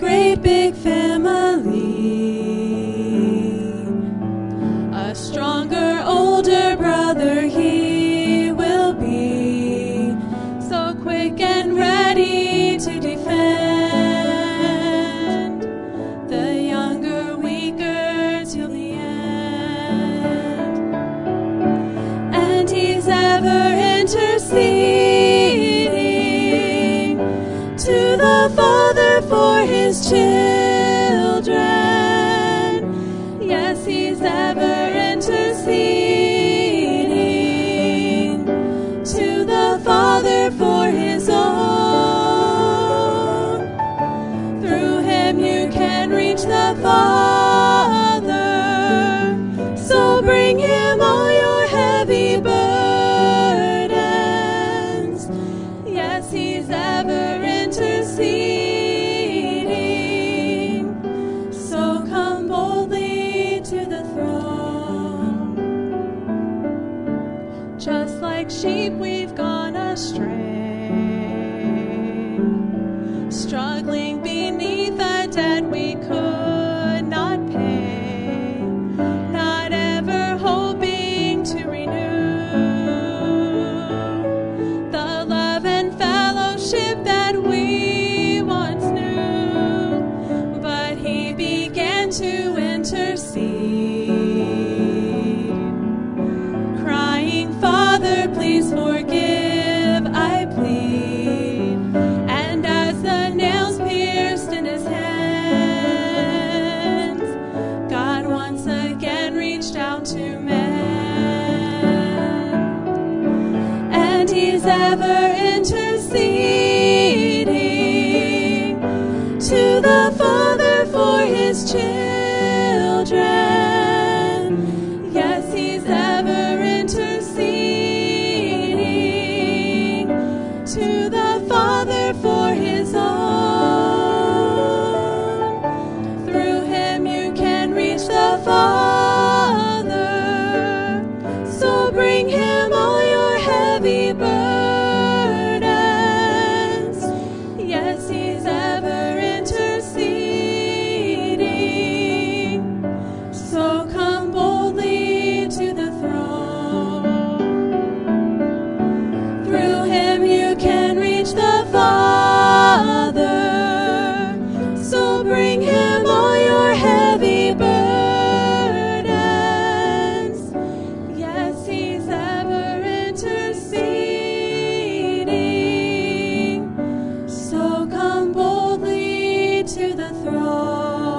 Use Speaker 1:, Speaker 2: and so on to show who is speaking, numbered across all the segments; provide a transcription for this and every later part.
Speaker 1: great big family. A stronger, older brother he will be, so quick and ready to defend the younger, weaker till the end. And he's ever interceding to the Father for his children. Yes, he's ever interceding to the Father for his own. Through him you can reach the Father, so bring him all your heavy burdens. Yes, he's ever interceding, so come boldly to the throne. Just like sheep we've gone astray, struggling beneath a debt we could not pay, not ever hoping to renew the love and fellowship that we once knew. But he began to intercede, crying, Father, please forgive, I plead. And as the nails pierced in his hands, God once again reached out to man. And he's ever interceding to the Father for his children. Yes, he's ever interceding to the Father for his own. Through him you can reach the Father, so bring him all your heavy burdens. Yes, he's ever interceding, so come boldly to the throne. Through him you can reach the Father, so bring him all your heavy burdens. Yes, he's ever interceding, so come boldly to the throne.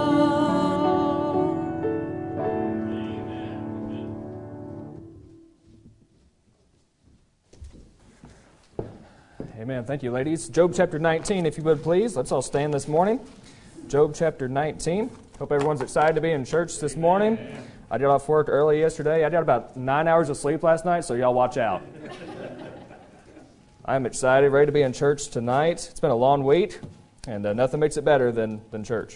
Speaker 2: Amen. Thank you, ladies. Job chapter 19, if you would please. Let's all stand this morning. Job chapter 19. Hope everyone's excited to be in church this morning. I did off work early yesterday. I did about 9 hours of sleep last night, so y'all watch out. I'm excited, ready to be in church tonight. It's been a long week, and nothing makes it better than church.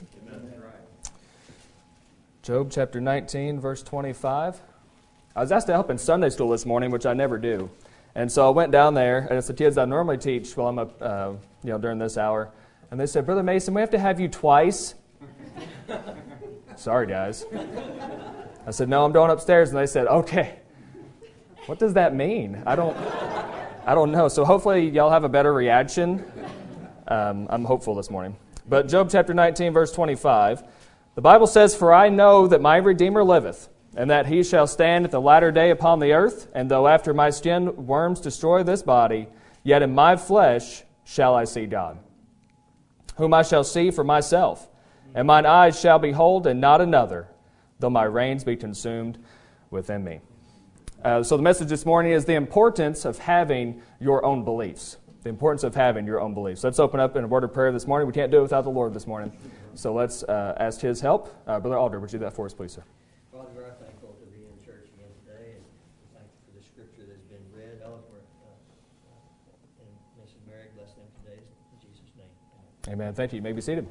Speaker 2: Job chapter 19, verse 25. I was asked to help in Sunday school this morning, which I never do. And so I went down there, and it's the kids I normally teach while I'm up, during this hour. And they said, Brother Mason, we have to have you twice. Sorry, guys. I said, no, I'm going upstairs. And they said, okay. What does that mean? I don't know. So hopefully y'all have a better reaction. I'm hopeful this morning. But Job chapter 19, verse 25. The Bible says, For I know that my Redeemer liveth, and that he shall stand at the latter day upon the earth. And though after my skin worms destroy this body, yet in my flesh shall I see God, whom I shall see for myself. And mine eyes shall behold, and not another, though my reins be consumed within me. So the message this morning is the importance of having your own beliefs. The importance of having your own beliefs. Let's open up in a word of prayer this morning. We can't do it without the Lord this morning. So let's ask His help. Brother Alder, would you do that for us, please, sir?
Speaker 3: Father, we're thankful to be in church again today, and thankful for the scripture that's been read. Eloquent, and Mrs. Mary, bless them today in Jesus' name.
Speaker 2: Amen. Thank you. You may be seated.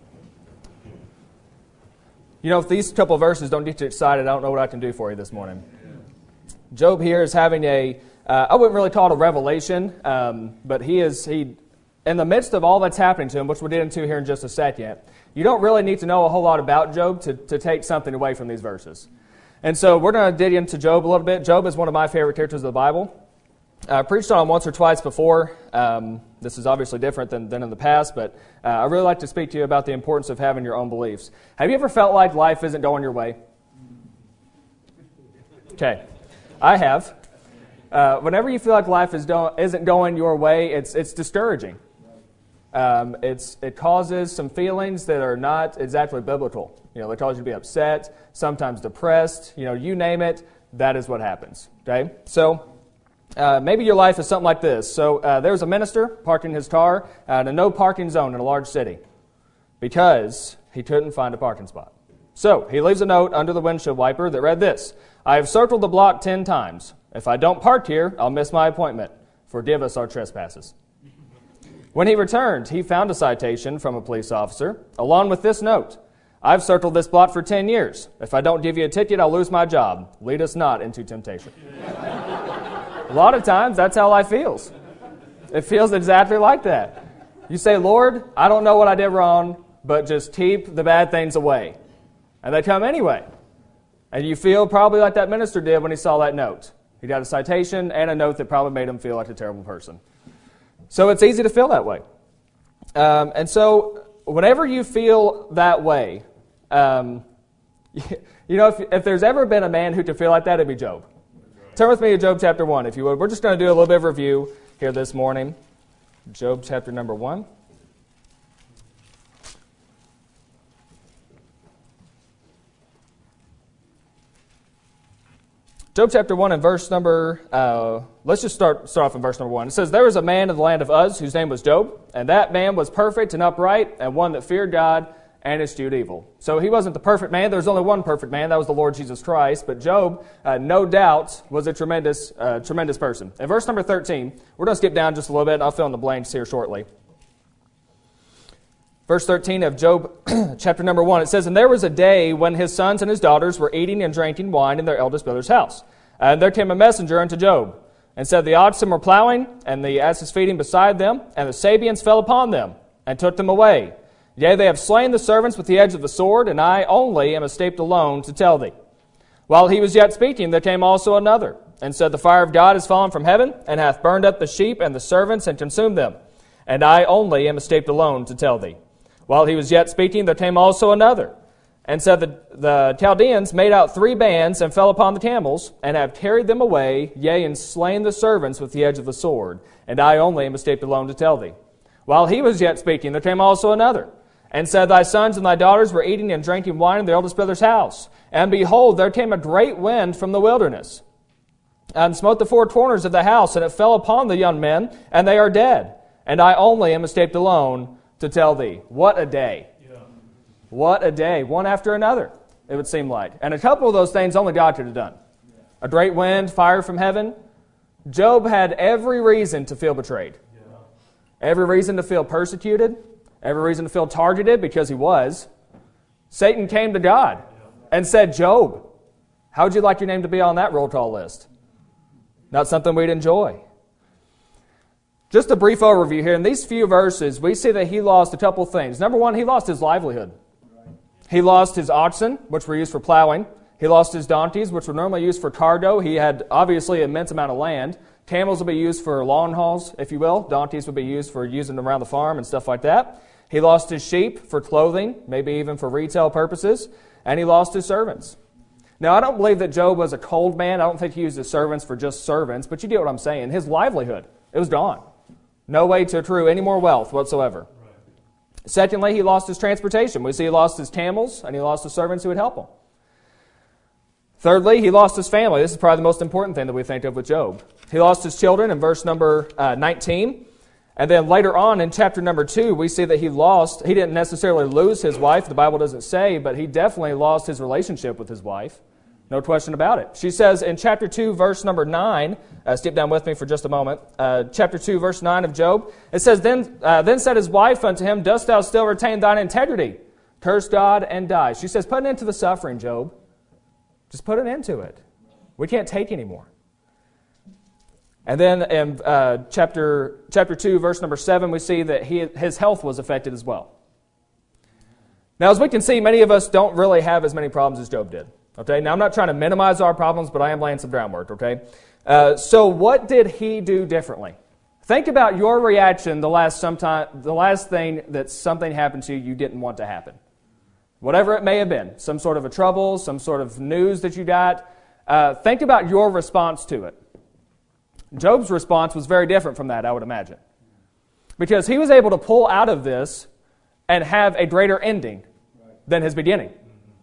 Speaker 2: You know, if these couple of verses don't get you excited, I don't know what I can do for you this morning. Job here is having I wouldn't really call it a revelation, but he in the midst of all that's happening to him, which we'll get into here in just a second, you don't really need to know a whole lot about Job to take something away from these verses. And so we're going to dig into Job a little bit. Job is one of my favorite characters of the Bible. I preached on him once or twice before. This is obviously different than in the past, but I really like to speak to you about the importance of having your own beliefs. Have you ever felt like life isn't going your way? Okay, I have. Whenever you feel like life isn't going your way, it's discouraging. It causes some feelings that are not exactly biblical. They cause you to be upset, sometimes depressed. You name it, that is what happens. Okay, so maybe your life is something like this. So there's a minister parking his car in a no parking zone in a large city because he couldn't find a parking spot. So he leaves a note under the windshield wiper that read this: "I have circled the block 10 times. If I don't park here, I'll miss my appointment. Forgive us our trespasses." When he returned, he found a citation from a police officer, along with this note: "I've circled this block for 10 years. If I don't give you a ticket, I'll lose my job. Lead us not into temptation." A lot of times, that's how life feels. It feels exactly like that. You say, "Lord, I don't know what I did wrong, but just keep the bad things away." And they come anyway. And you feel probably like that minister did when he saw that note. He got a citation and a note that probably made him feel like a terrible person. So it's easy to feel that way. And so whenever you feel that way, if there's ever been a man who could feel like that, it'd be Job. Turn with me to Job chapter 1, if you would. We're just going to do a little bit of review here this morning. Job chapter number 1. Job chapter 1 and verse number, let's just start off in verse number 1. It says, "There was a man in the land of Uz whose name was Job, and that man was perfect and upright, and one that feared God and eschewed evil." So he wasn't the perfect man. There was only one perfect man. That was the Lord Jesus Christ. But Job, no doubt, was a tremendous person. In verse number 13, we're going to skip down just a little bit, and I'll fill in the blanks here shortly. Verse 13 of Job chapter number 1, it says, "And there was a day when his sons and his daughters were eating and drinking wine in their eldest brother's house. And there came a messenger unto Job, and said, The oxen were plowing, and the asses feeding beside them, and the Sabeans fell upon them, and took them away. Yea, they have slain the servants with the edge of the sword, and I only am escaped alone to tell thee. While he was yet speaking, there came also another, and said, The fire of God is fallen from heaven, and hath burned up the sheep and the servants, and consumed them. And I only am escaped alone to tell thee. While he was yet speaking, there came also another, and said, The Chaldeans made out 3 bands, and fell upon the camels, and have carried them away, yea, and slain the servants with the edge of the sword. And I only am escaped alone to tell thee. While he was yet speaking, there came also another, and said, Thy sons and thy daughters were eating and drinking wine in their eldest brother's house. And behold, there came a great wind from the wilderness, and smote the 4 corners of the house, and it fell upon the young men, and they are dead. And I only am escaped alone to tell thee." What a day. Yeah. What a day. One after another, it would seem like. And a couple of those things only God could have done. Yeah. A great wind, fire from heaven. Job had every reason to feel betrayed. Yeah. Every reason to feel persecuted. Every reason to feel targeted, because he was. Satan came to God and said, "Job, how would you like your name to be on that roll call list?" Not something we'd enjoy. Just a brief overview here. In these few verses, we see that he lost a couple things. Number one, he lost his livelihood. He lost his oxen, which were used for plowing. He lost his donkeys, which were normally used for cargo. He had obviously an immense amount of land. Camels would be used for lawn hauls, if you will. Donkeys would be used for using them around the farm and stuff like that. He lost his sheep for clothing, maybe even for retail purposes. And he lost his servants. Now, I don't believe that Job was a cold man. I don't think he used his servants for just servants. But you get what I'm saying. His livelihood, it was gone. No way to accrue any more wealth whatsoever. Right. Secondly, he lost his transportation. We see he lost his camels, and he lost the servants who would help him. Thirdly, he lost his family. This is probably the most important thing that we think of with Job. He lost his children in verse number 19. And then later on in chapter number 2, we see that he didn't necessarily lose his wife. The Bible doesn't say, but he definitely lost his relationship with his wife. No question about it. She says in chapter 2, verse number 9, skip down with me for just a moment, chapter 2, verse 9 of Job, it says, Then said his wife unto him, Dost thou still retain thine integrity? Curse God and die. She says, put an end to the suffering, Job. Just put an end to it. We can't take anymore. And then in chapter 2, verse number 7, we see that his health was affected as well. Now, as we can see, many of us don't really have as many problems as Job did. Okay. Now, I'm not trying to minimize our problems, but I am laying some groundwork. Okay. So what did he do differently? Think about your reaction the last thing that something happened to you you didn't want to happen. Whatever it may have been, some sort of a trouble, some sort of news that you got. Think about your response to it. Job's response was very different from that, I would imagine. Because he was able to pull out of this and have a greater ending than his beginning.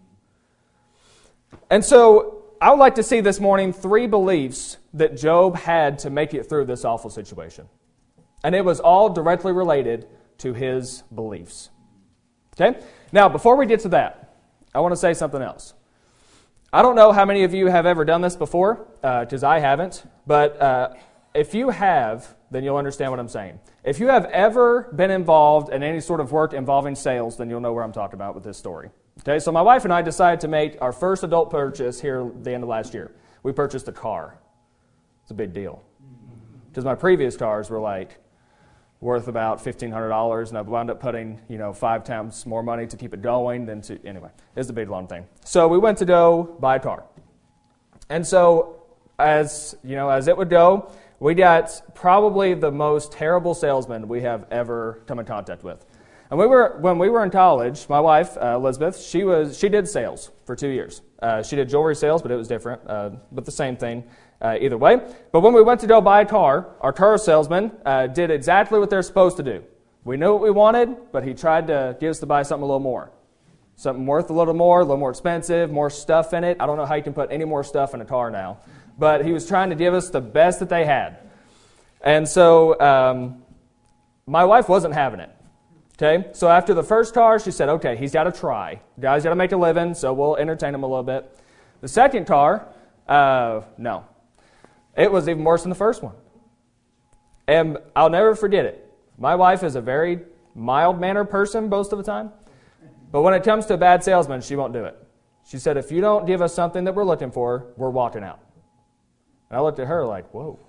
Speaker 2: And so I would like to see this morning 3 beliefs that Job had to make it through this awful situation. And it was all directly related to his beliefs. Okay? Now, before we get to that, I want to say something else. I don't know how many of you have ever done this before, because I haven't. But if you have, then you'll understand what I'm saying. If you have ever been involved in any sort of work involving sales, then you'll know where I'm talking about with this story. Okay, so my wife and I decided to make our first adult purchase here at the end of last year. We purchased a car. It's a big deal. Because my previous cars were like worth about $1,500, and I wound up putting 5 times more money to keep it going anyway. It's a big long thing. So we went to go buy a car. And so as it would go, we got probably the most terrible salesman we have ever come in contact with. And when we were in college, my wife, Elizabeth, she did sales for 2 years. She did jewelry sales, but it was different, but the same thing either way. But when we went to go buy a car, our car salesman did exactly what they're supposed to do. We knew what we wanted, but he tried to get us to buy something a little more. Something worth a little more expensive, more stuff in it. I don't know how you can put any more stuff in a car now. But he was trying to give us the best that they had. And so my wife wasn't having it. Okay, so after the first car, she said, okay, he's got to try. Guy's got to make a living, so we'll entertain him a little bit. The second car, no. It was even worse than the first one. And I'll never forget it. My wife is a very mild-mannered person most of the time. But when it comes to a bad salesman, she won't do it. She said, if you don't give us something that we're looking for, we're walking out. And I looked at her like, whoa.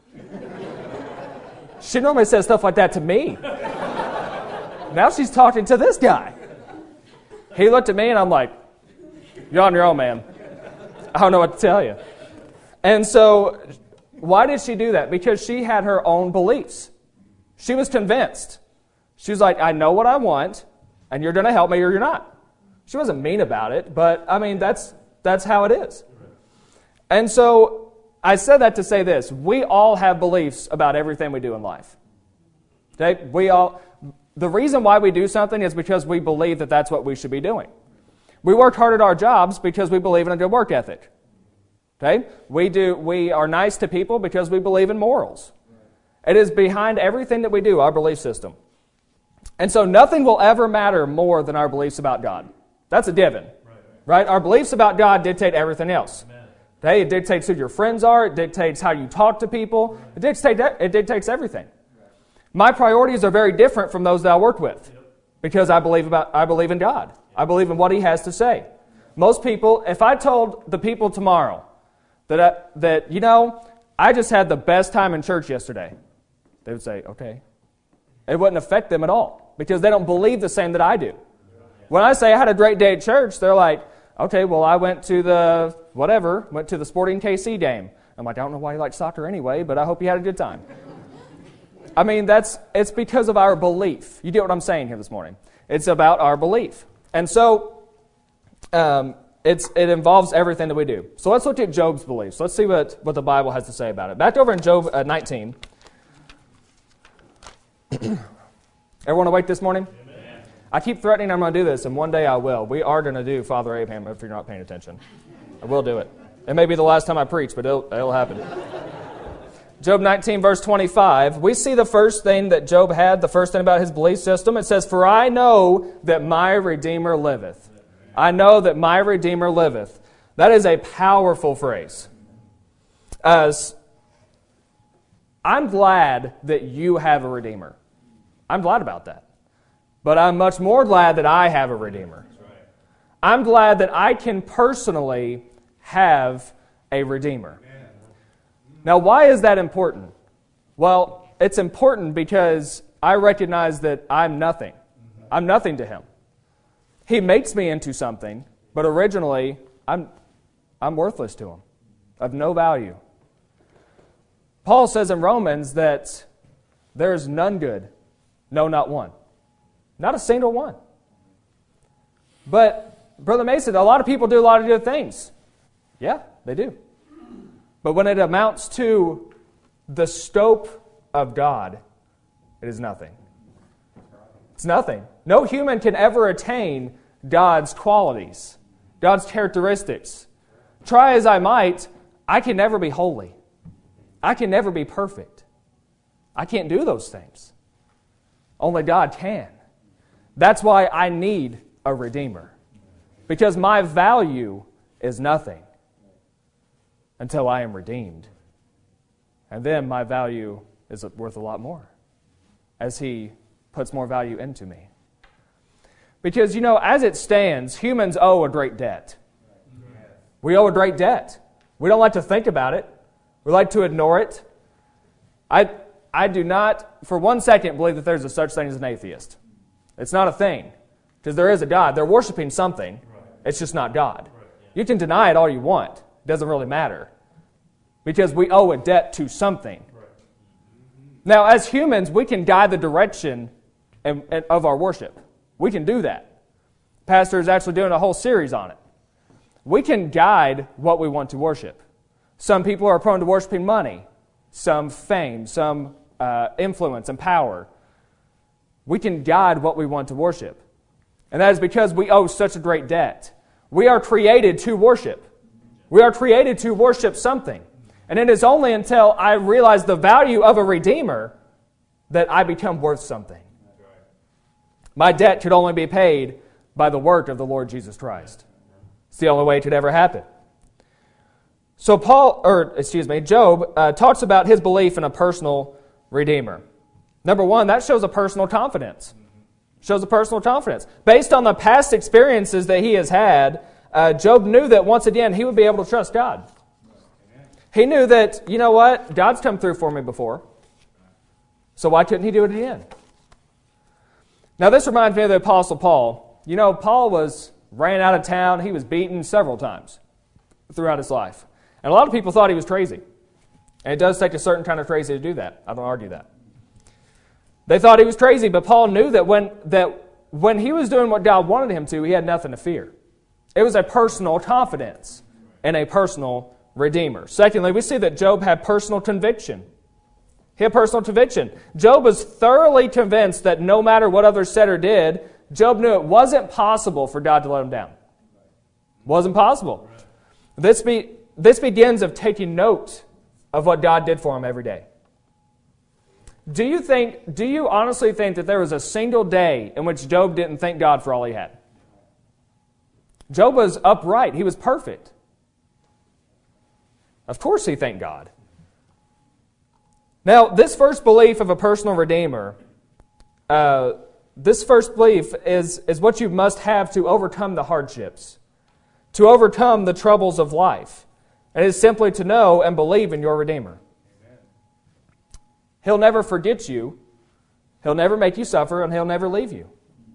Speaker 2: She normally says stuff like that to me. Now she's talking to this guy. He looked at me and I'm like, you're on your own, man. I don't know what to tell you. And so why did she do that? Because she had her own beliefs. She was convinced. She was like, I know what I want, and you're going to help me or you're not. She wasn't mean about it, but I mean, that's how it is. And so I said that to say this. We all have beliefs about everything we do in life. Okay? The reason why we do something is because we believe that that's what we should be doing. We work hard at our jobs because we believe in a good work ethic. Okay? We are nice to people because we believe in morals. It is behind everything that we do, our belief system. And so nothing will ever matter more than our beliefs about God. That's a given. Right? Our beliefs about God dictate everything else. Okay? It dictates who your friends are. It dictates how you talk to people. It dictates everything. My priorities are very different from those that I work with because I believe in God. I believe in what He has to say. Most people, if I told the people tomorrow that I just had the best time in church yesterday, they would say, okay. It wouldn't affect them at all because they don't believe the same that I do. When I say I had a great day at church, they're like, okay, well, I went to the Sporting KC game. I'm like, I don't know why you like soccer anyway, but I hope you had a good time. I mean, it's because of our belief. You get what I'm saying here this morning. It's about our belief. And so it involves everything that we do. So let's look at Job's beliefs. Let's see what the Bible has to say about it. Back over in Job 19. Everyone awake this morning? Amen. I keep threatening I'm going to do this, and one day I will. We are going to do Father Abraham if you're not paying attention. I will do it. It may be the last time I preach, but it'll happen. Job 19, verse 25, we see the first thing that Job had, the first thing about his belief system. It says, for I know that my Redeemer liveth. I know that my Redeemer liveth. That is a powerful phrase. I'm glad that you have a Redeemer. I'm glad about that. But I'm much more glad that I have a Redeemer. I'm glad that I can personally have a Redeemer. Now, why is that important? Well, it's important because I recognize that I'm nothing. I'm nothing to Him. He makes me into something, but originally I'm worthless to Him, of no value. Paul says in Romans that there is none good, no, not one. Not a single one. But, Brother Mason, a lot of people do a lot of good things. Yeah, they do. But when it amounts to the scope of God, it is nothing. It's nothing. No human can ever attain God's qualities, God's characteristics. Try as I might, I can never be holy. I can never be perfect. I can't do those things. Only God can. That's why I need a Redeemer. Because my value is nothing until I am redeemed. And then my value is worth a lot more as He puts more value into me. Because, as it stands, humans owe a great debt. We owe a great debt. We don't like to think about it. We like to ignore it. I do not, for 1 second, believe that there's a such thing as an atheist. It's not a thing. Because there is a God. They're worshiping something. It's just not God. You can deny it all you want. It doesn't really matter. Because we owe a debt to something. Now, as humans, we can guide the direction of our worship. We can do that. Pastor is actually doing a whole series on it. We can guide what we want to worship. Some people are prone to worshiping money, some fame, some influence and power. We can guide what we want to worship. And that is because we owe such a great debt. We are created to worship. We are created to worship something. And it is only until I realize the value of a Redeemer that I become worth something. My debt could only be paid by the work of the Lord Jesus Christ. It's the only way it could ever happen. So Job talks about his belief in a personal Redeemer. Number one, that shows a personal confidence. Shows a personal confidence. Based on the past experiences that he has had, Job knew that once again he would be able to trust God. He knew that, God's come through for me before. So why couldn't He do it again? Now this reminds me of the Apostle Paul. Paul ran out of town. He was beaten several times throughout his life. And a lot of people thought he was crazy. And it does take a certain kind of crazy to do that. I don't argue that. They thought he was crazy, but Paul knew that when he was doing what God wanted him to, he had nothing to fear. It was a personal confidence and a personal Redeemer. Secondly, we see that Job had personal conviction. He had personal conviction. Job was thoroughly convinced that no matter what others said or did, Job knew it wasn't possible for God to let him down. It wasn't possible. This begins of taking note of what God did for him every day. Do you honestly think that there was a single day in which Job didn't thank God for all he had? Job was upright. He was perfect. Of course he thanked God. Now, this first belief of a personal Redeemer, this first belief is what you must have to overcome the hardships, to overcome the troubles of life. And it is simply to know and believe in your Redeemer. Amen. He'll never forget you. He'll never make you suffer, and He'll never leave you.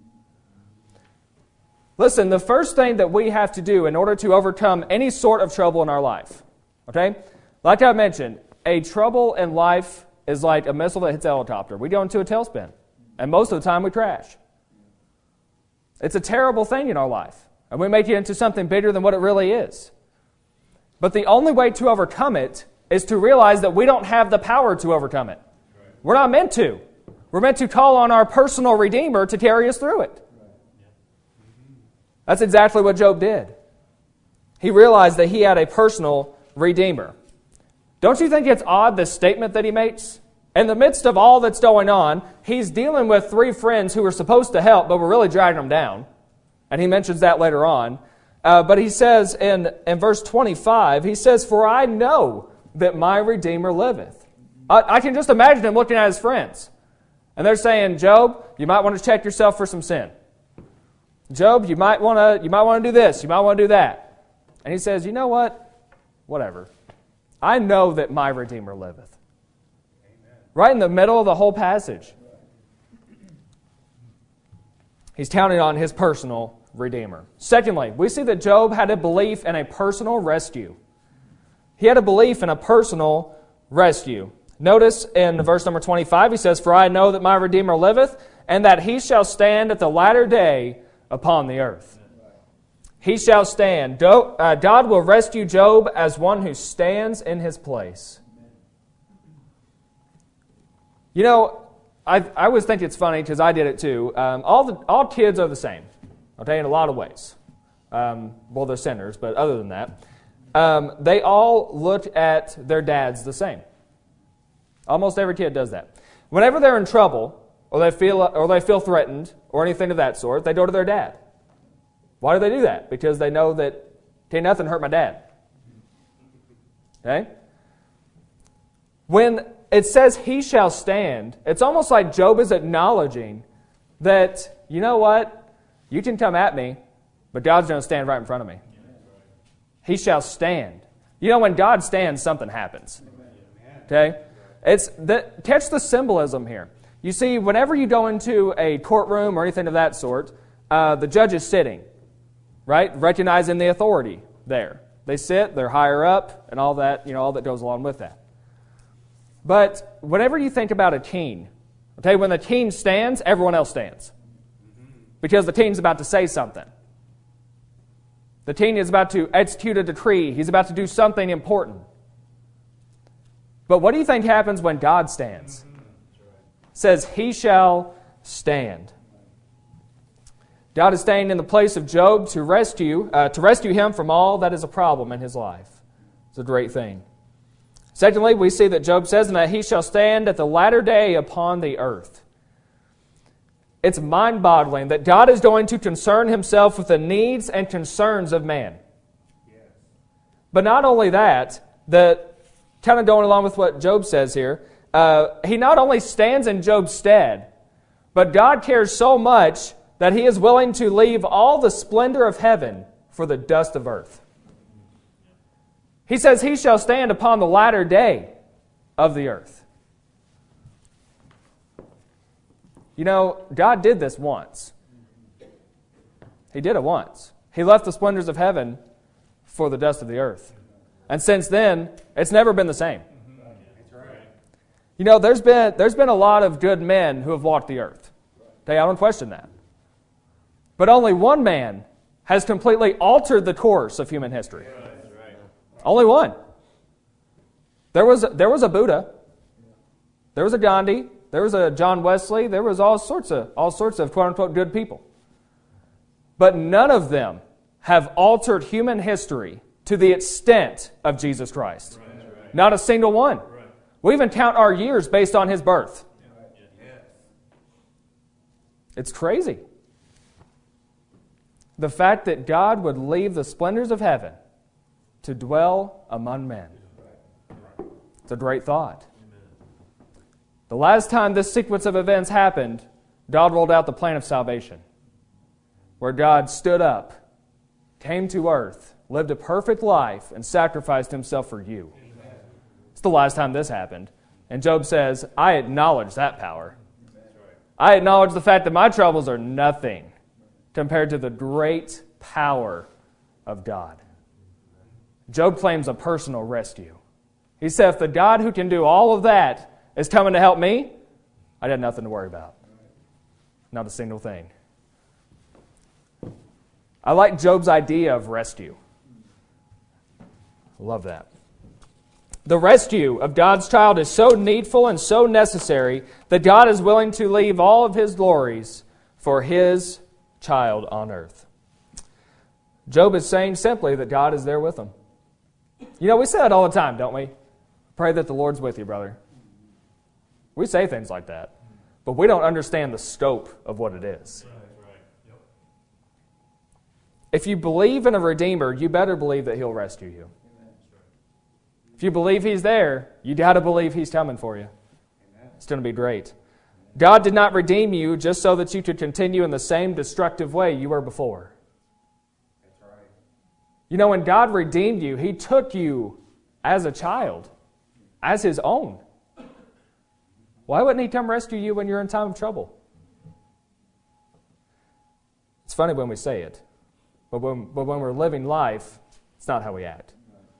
Speaker 2: Listen, the first thing that we have to do in order to overcome any sort of trouble in our life, okay? Like I mentioned, a trouble in life is like a missile that hits a helicopter. We go into a tailspin, and most of the time we crash. It's a terrible thing in our life, and we make it into something bigger than what it really is. But the only way to overcome it is to realize that we don't have the power to overcome it. We're not meant to. We're meant to call on our personal Redeemer to carry us through it. That's exactly what Job did. He realized that he had a personal Redeemer. Don't you think it's odd, this statement that he makes? In the midst of all that's going on, he's dealing with 3 friends who were supposed to help, but were really dragging him down. And he mentions that later on. But he says in verse 25, he says, "For I know that my Redeemer liveth." I can just imagine him looking at his friends. And they're saying, "Job, you might want to check yourself for some sin. Job, you might want to do this. You might want to do that." And he says, "You know what? Whatever. I know that my Redeemer liveth." Amen. Right in the middle of the whole passage. He's counting on his personal Redeemer. Secondly, we see that Job had a belief in a personal rescue. He had a belief in a personal rescue. Notice in verse number 25, he says, "For I know that my Redeemer liveth, and that he shall stand at the latter day upon the earth." He shall stand. God will rescue Job as one who stands in his place. You know, I always think it's funny, because I did it too. All kids are the same, okay, in a lot of ways. Well, they're sinners, but other than that, they all look at their dads the same. Almost every kid does that. Whenever they're in trouble, or they feel threatened, or anything of that sort, they go to their dad. Why do they do that? Because they know that can't nothing hurt my dad. Okay? When it says he shall stand, it's almost like Job is acknowledging that, you know what? You can come at me, but God's going to stand right in front of me. He shall stand. You know, when God stands, something happens. Okay? Catch the symbolism here. You see, whenever you go into a courtroom or anything of that sort, the judge is sitting, right? Recognizing the authority there. They sit, they're higher up, and all that, all that goes along with that. But whenever you think about a king, okay, when the king stands, everyone else stands. Because the king's about to say something. The king is about to execute a decree. He's about to do something important. But what do you think happens when God stands? It says, he shall stand. God is staying in the place of Job to rescue him from all that is a problem in his life. It's a great thing. Secondly, we see that Job says, and that he shall stand at the latter day upon the earth. It's mind-boggling that God is going to concern himself with the needs and concerns of man. But not only that, kind of going along with what Job says here, he not only stands in Job's stead, but God cares so much that he is willing to leave all the splendor of heaven for the dust of earth. He says he shall stand upon the latter day of the earth. You know, God did this once. He did it once. He left the splendors of heaven for the dust of the earth. And since then, it's never been the same. You know, there's been a lot of good men who have walked the earth. Okay, I don't question that. But only one man has completely altered the course of human history. Only one. There was a Buddha. There was a Gandhi. There was a John Wesley. There was all sorts of quote unquote good people. But none of them have altered human history to the extent of Jesus Christ. Right. Not a single one. Right. We even count our years based on his birth. Yeah. It's crazy. The fact that God would leave the splendors of heaven to dwell among men. It's a great thought. The last time this sequence of events happened, God rolled out the plan of salvation, where God stood up, came to earth, lived a perfect life, and sacrificed himself for you. It's the last time this happened. And Job says, I acknowledge that power. I acknowledge the fact that my troubles are nothing compared to the great power of God. Job claims a personal rescue. He said, if the God who can do all of that is coming to help me, I got nothing to worry about. Not a single thing. I like Job's idea of rescue. I love that. The rescue of God's child is so needful and so necessary that God is willing to leave all of his glories for his child on earth. Job is saying simply that God is there with him. You know, we say that all the time, don't we? Pray that the Lord's with you, brother. We say things like that, but we don't understand the scope of what it is. If you believe in a Redeemer, you better believe that he'll rescue you. If you believe he's there, you got to believe he's coming for you. It's going to be great. God did not redeem you just so that you could continue in the same destructive way you were before. You know, when God redeemed you, he took you as a child, as his own. Why wouldn't He come rescue you when you're in time of trouble? It's funny when we say it, but when we're living life, it's not how we act.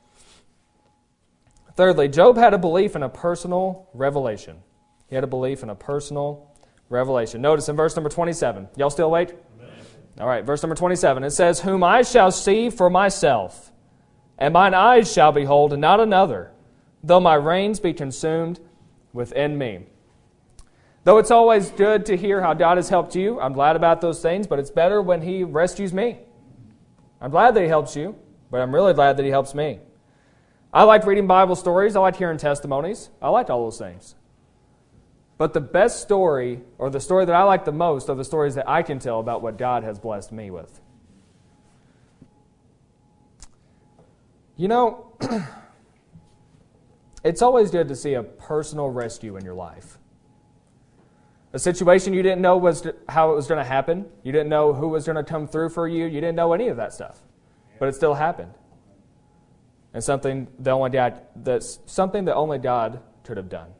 Speaker 2: Thirdly, Job had a belief in a personal revelation. He had a belief in a personal revelation. Notice in verse number 27. Y'all still awake? Amen. All right, verse number 27. It says, "Whom I shall see for myself, and mine eyes shall behold, and not another, though my reins be consumed within me." Though it's always good to hear how God has helped you, I'm glad about those things, but it's better when He rescues me. I'm glad that He helps you, but I'm really glad that He helps me. I liked reading Bible stories. I liked hearing testimonies. I liked all those things. But the best story, or the story that I like the most, are the stories that I can tell about what God has blessed me with. You know, it's always good to see a personal rescue in your life. A situation you didn't know how it was going to happen. You didn't know who was going to come through for you. You didn't know any of that stuff. But it still happened. And something that only God could have done.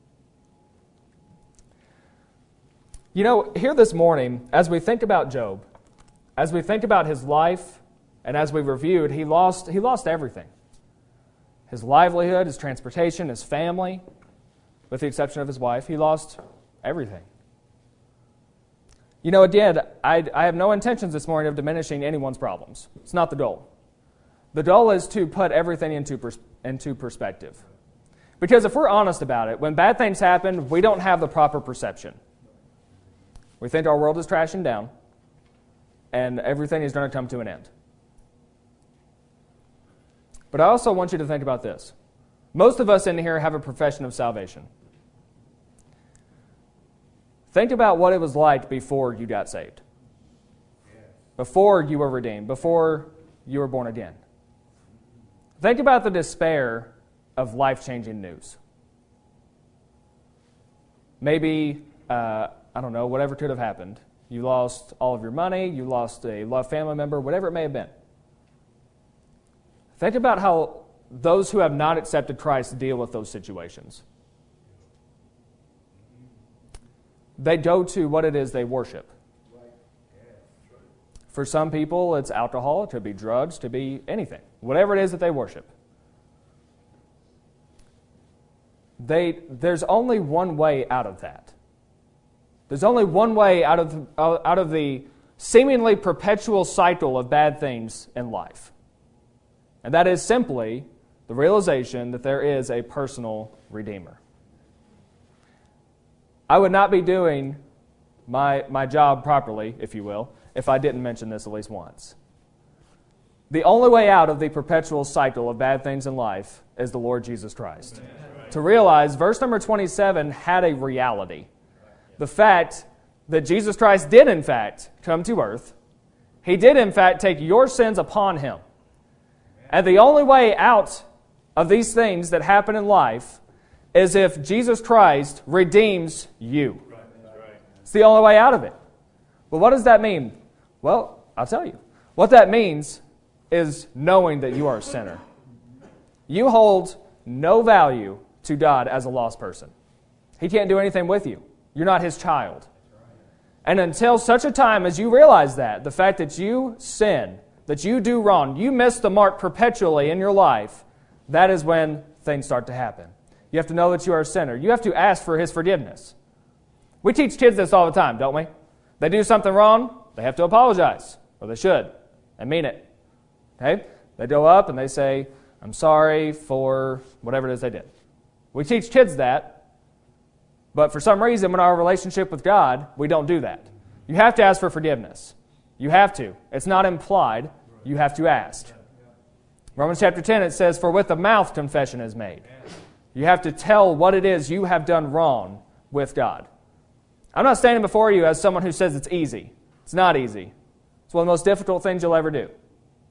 Speaker 2: You know, here this morning, as we think about Job, as we think about his life, and as we reviewed, he lost everything. His livelihood, his transportation, his family, with the exception of his wife, he lost everything. You know, again, I have no intentions this morning of diminishing anyone's problems. It's not the goal. The goal is to put everything into perspective. Because if we're honest about it, when bad things happen, we don't have the proper perception. We think our world is crashing down, and everything is going to come to an end. But I also want you to think about this. Most of us in here have a profession of salvation. Think about what it was like before you got saved. Before you were redeemed. Before you were born again. Think about the despair of life-changing news. Maybe, I don't know, whatever could have happened. You lost all of your money, you lost a loved family member, whatever it may have been. Think about how those who have not accepted Christ deal with those situations. They go to what it is they worship. For some people, it's alcohol, it could be drugs, it could be anything. Whatever it is that they worship. There's only one way out of that. There's only one way out of the seemingly perpetual cycle of bad things in life. And that is simply the realization that there is a personal Redeemer. I would not be doing my job properly, if you will, if I didn't mention this at least once. The only way out of the perpetual cycle of bad things in life is the Lord Jesus Christ. Right. To realize, verse number 27 had a reality. The fact that Jesus Christ did, in fact, come to earth. He did, in fact, take your sins upon Him. And the only way out of these things that happen in life is if Jesus Christ redeems you. Right. It's the only way out of it. Well, what does that mean? Well, I'll tell you. What that means is knowing that you are a sinner. You hold no value to God as a lost person. He can't do anything with you. You're not His child. And until such a time as you realize that, the fact that you sin, that you do wrong, you miss the mark perpetually in your life, that is when things start to happen. You have to know that you are a sinner. You have to ask for His forgiveness. We teach kids this all the time, don't we? They do something wrong, they have to apologize, or they should, and mean it. Okay? They go up and they say, "I'm sorry for whatever it is they did." We teach kids that, but for some reason in our relationship with God, we don't do that. You have to ask for forgiveness. You have to. It's not implied. You have to ask. Romans chapter 10, it says, "For with the mouth confession is made." You have to tell what it is you have done wrong with God. I'm not standing before you as someone who says it's easy. It's not easy. It's one of the most difficult things you'll ever do.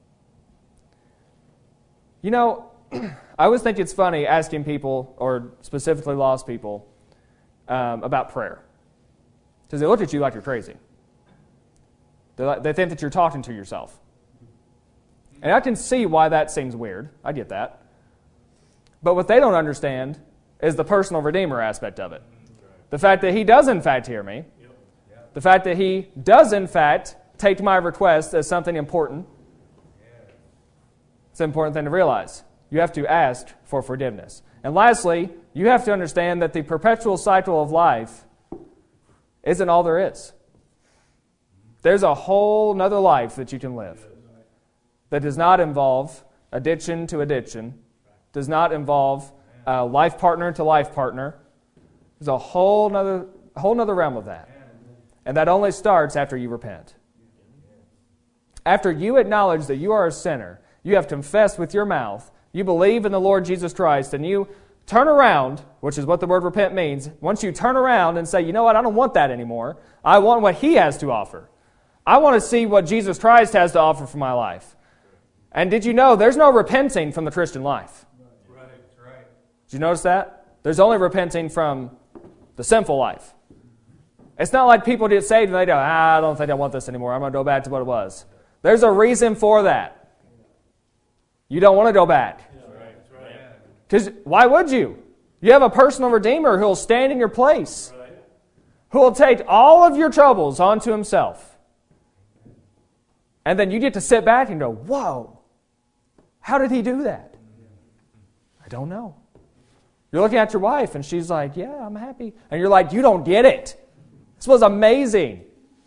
Speaker 2: You know, I always think it's funny asking people, or specifically lost people, about prayer. Because they look at you like you're crazy. They think that you're talking to yourself. And I can see why that seems weird. I get that. But what they don't understand is the personal Redeemer aspect of it. The fact that He does in fact hear me. The fact that He does in fact take my request as something important. It's an important thing to realize. You have to ask for forgiveness. And lastly, you have to understand that the perpetual cycle of life isn't all there is. There's a whole nother life that you can live that does not involve addiction to addiction, does not involve life partner to life partner. There's a whole nother realm of that. And that only starts after you repent. After you acknowledge that you are a sinner, you have confessed with your mouth, you believe in the Lord Jesus Christ, and you turn around, which is what the word repent means. Once you turn around and say, you know what, I don't want that anymore. I want what He has to offer. I want to see what Jesus Christ has to offer for my life. And did you know there's no repenting from the Christian life? Right. Did you notice that? There's only repenting from the sinful life. It's not like people get saved and they go, I don't think I want this anymore. I'm going to go back to what it was. There's a reason for that. You don't want to go back. Because why would you? You have a personal Redeemer who will stand in your place. Who will take all of your troubles onto Himself. And then you get to sit back and go, whoa, how did He do that? I don't know. You're looking at your wife and she's like, yeah, I'm happy. And you're like, you don't get it. This was amazing.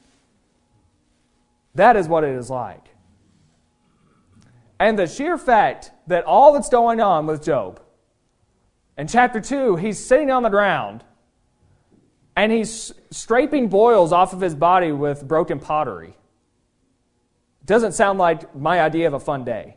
Speaker 2: That is what it is like. And the sheer fact that all that's going on with Job, in chapter 2, he's sitting on the ground and he's scraping boils off of his body with broken pottery. It doesn't sound like my idea of a fun day.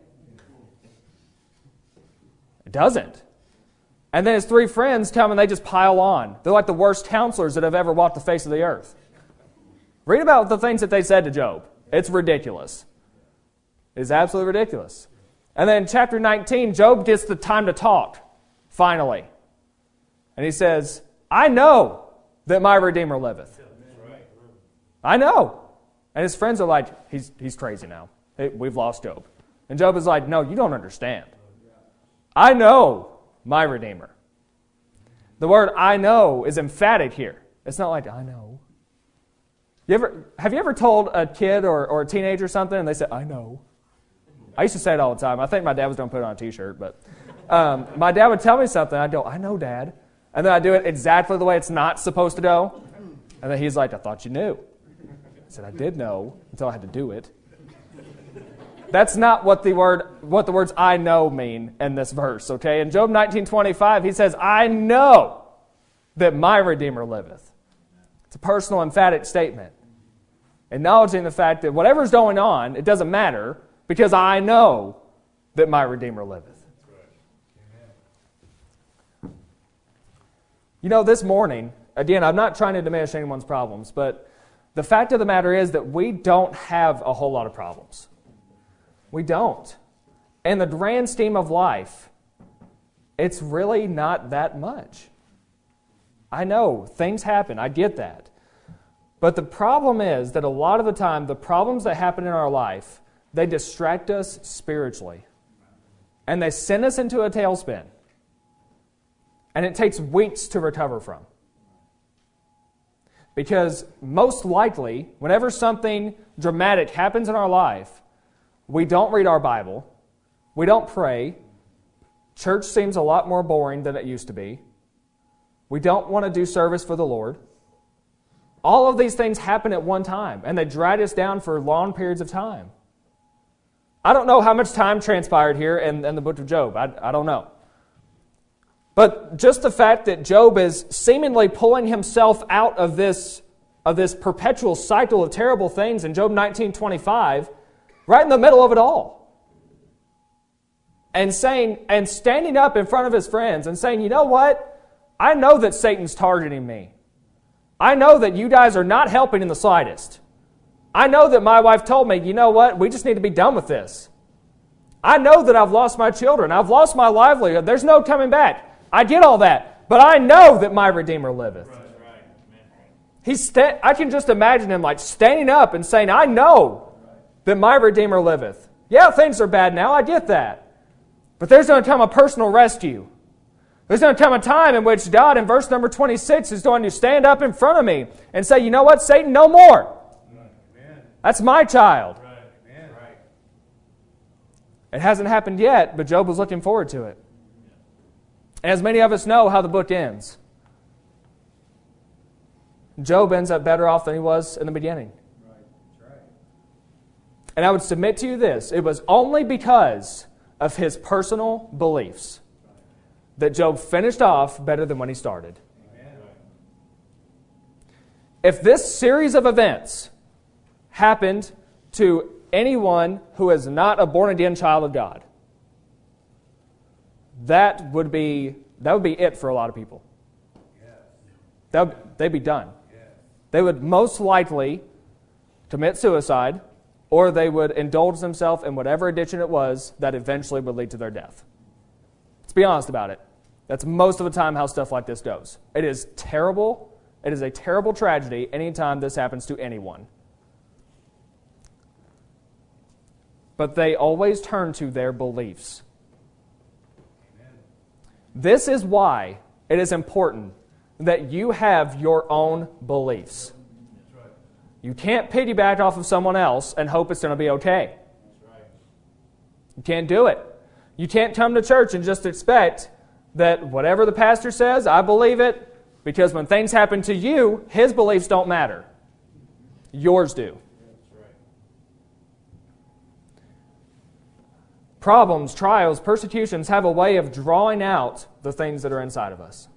Speaker 2: It doesn't. And then his 3 friends come and they just pile on. They're like the worst counselors that have ever walked the face of the earth. Read about the things that they said to Job. It's ridiculous. It's absolutely ridiculous. And then in chapter 19, Job gets the time to talk, finally. And he says, I know that my Redeemer liveth. I know. And his friends are like, he's crazy now. We've lost Job. And Job is like, no, you don't understand. I know my Redeemer. The word I know is emphatic here. It's not like, I know. Have you ever told a kid or a teenager something and they say, I know? I used to say it all the time. I think my dad was going to put it on a t-shirt, but my dad would tell me something. I'd go, I know, Dad. And then I'd do it exactly the way it's not supposed to go. And then he's like, I thought you knew. I said, I did know until I had to do it. That's not what the words I know mean in this verse, okay? In Job 19:25, he says, I know that my Redeemer liveth. It's a personal, emphatic statement. Acknowledging the fact that whatever's going on, it doesn't matter because I know that my Redeemer liveth. You know, this morning, again, I'm not trying to diminish anyone's problems, but the fact of the matter is that we don't have a whole lot of problems. We don't. In the grand scheme of life, it's really not that much. I know, things happen, I get that. But the problem is that a lot of the time, the problems that happen in our life, they distract us spiritually. And they send us into a tailspin. And it takes weeks to recover from. Because most likely, whenever something dramatic happens in our life, we don't read our Bible, we don't pray, church seems a lot more boring than it used to be, we don't want to do service for the Lord. All of these things happen at one time, and they drag us down for long periods of time. I don't know how much time transpired here in the book of Job. I don't know. But just the fact that Job is seemingly pulling himself out of this perpetual cycle of terrible things in Job 19:25, right in the middle of it all, and standing up in front of his friends and saying, you know what? I know that Satan's targeting me. I know that you guys are not helping in the slightest. I know that my wife told me, you know what? We just need to be done with this. I know that I've lost my children. I've lost my livelihood. There's no coming back. I get all that. But I know that my Redeemer liveth. I can just imagine him like standing up and saying, I know that my Redeemer liveth. Yeah, things are bad now. I get that. But there's going to come a personal rescue. There's going to come a time in which God, in verse number 26, is going to stand up in front of me and say, you know what, Satan, no more. That's my child. It hasn't happened yet, but Job was looking forward to it. And as many of us know how the book ends, Job ends up better off than he was in the beginning. And I would submit to you this, it was only because of his personal beliefs that Job finished off better than when he started. If this series of events happened to anyone who is not a born-again child of God, that would be it for a lot of people. They'd be done. They would most likely commit suicide, or they would indulge themselves in whatever addiction it was that eventually would lead to their death. Let's be honest about it. That's most of the time how stuff like this goes. It is terrible. It is a terrible tragedy anytime this happens to anyone. But they always turn to their beliefs. This is why it is important that you have your own beliefs. You can't piggyback off of someone else and hope it's going to be okay. You can't do it. You can't come to church and just expect that whatever the pastor says, I believe it, because when things happen to you, his beliefs don't matter. Yours do. Problems, trials, persecutions have a way of drawing out the things that are inside of us.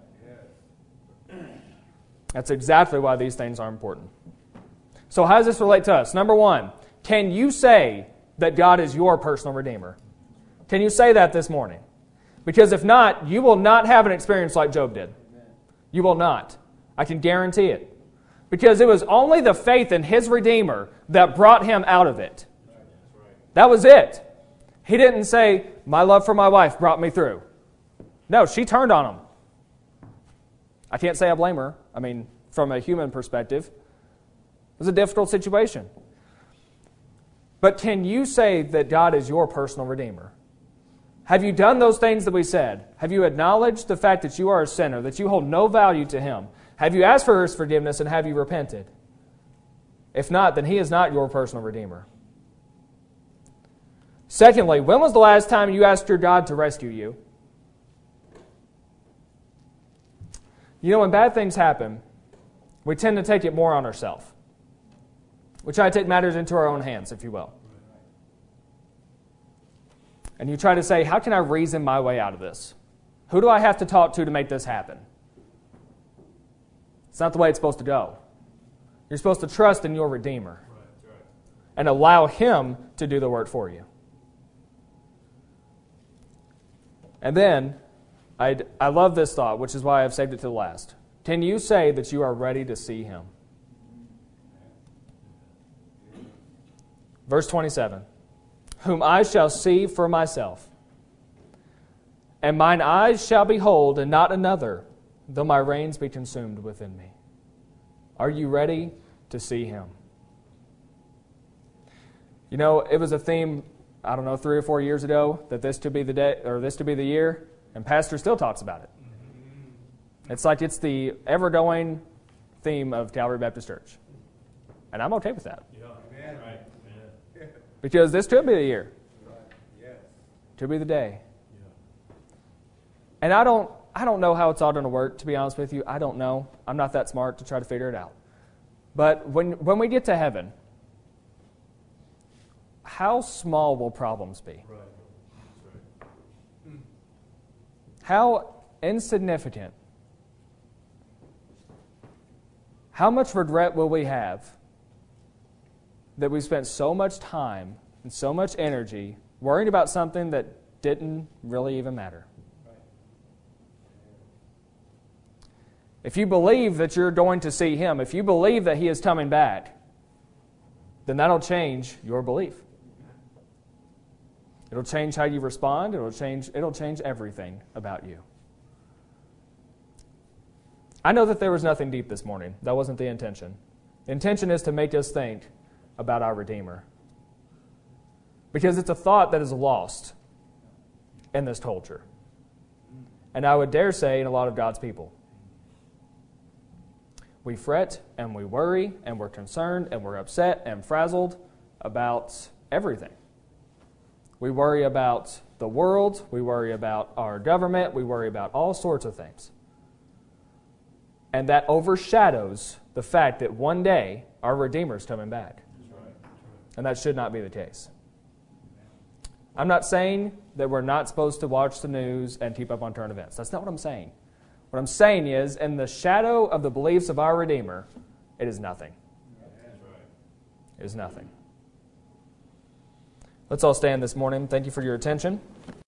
Speaker 2: That's exactly why these things are important. So how does this relate to us? Number one, can you say that God is your personal Redeemer? Can you say that this morning? Because if not, you will not have an experience like Job did. You will not. I can guarantee it. Because it was only the faith in his Redeemer that brought him out of it. That was it. He didn't say, my love for my wife brought me through. No, she turned on him. I can't say I blame her. I mean, from a human perspective, it was a difficult situation. But can you say that God is your personal Redeemer? Have you done those things that we said? Have you acknowledged the fact that you are a sinner, that you hold no value to Him? Have you asked for His forgiveness, and have you repented? If not, then He is not your personal Redeemer. Secondly, when was the last time you asked your God to rescue you? You know, when bad things happen, we tend to take it more on ourselves. We try to take matters into our own hands, if you will. And you try to say, how can I reason my way out of this? Who do I have to talk to make this happen? It's not the way it's supposed to go. You're supposed to trust in your Redeemer and allow Him to do the work for you. And then, I love this thought, which is why I've saved it to the last. Can you say that you are ready to see Him? Verse 27. Whom I shall see for myself, and mine eyes shall behold, and not another, though my reins be consumed within me. Are you ready to see Him? You know, it was a theme, 3 or 4 years ago, that this could be the day, or this could be the year, and Pastor still talks about it. It's like it's the ever-going theme of Calvary Baptist Church. And I'm okay with that.
Speaker 4: Yeah. Right. Yeah.
Speaker 2: Because this could be the year. Could be the day.
Speaker 4: Yeah.
Speaker 2: And I don't know how it's all going to work, to be honest with you. I don't know. I'm not that smart to try to figure it out. But when we get to heaven, how small will problems be?
Speaker 4: Right. That's right.
Speaker 2: How insignificant? How much regret will we have that we spent so much time and so much energy worrying about something that didn't really even matter? If you believe that you're going to see Him, if you believe that He is coming back, then that'll change your belief. It'll change how you respond. It'll change everything about you. I know that there was nothing deep this morning. That wasn't the intention. The intention is to make us think about our Redeemer. Because it's a thought that is lost in this culture. and I would dare say in a lot of God's people. We fret and we worry and we're concerned and we're upset and frazzled about everything. We worry about the world, we worry about our government, we worry about all sorts of things. And that overshadows the fact that one day our Redeemer is coming back. And that should not be the case. I'm not saying that we're not supposed to watch the news and keep up on current events. That's not what I'm saying. What I'm saying is, in the shadow of the beliefs of our Redeemer, it is nothing. It is nothing. Let's all stand this morning. Thank you for your attention.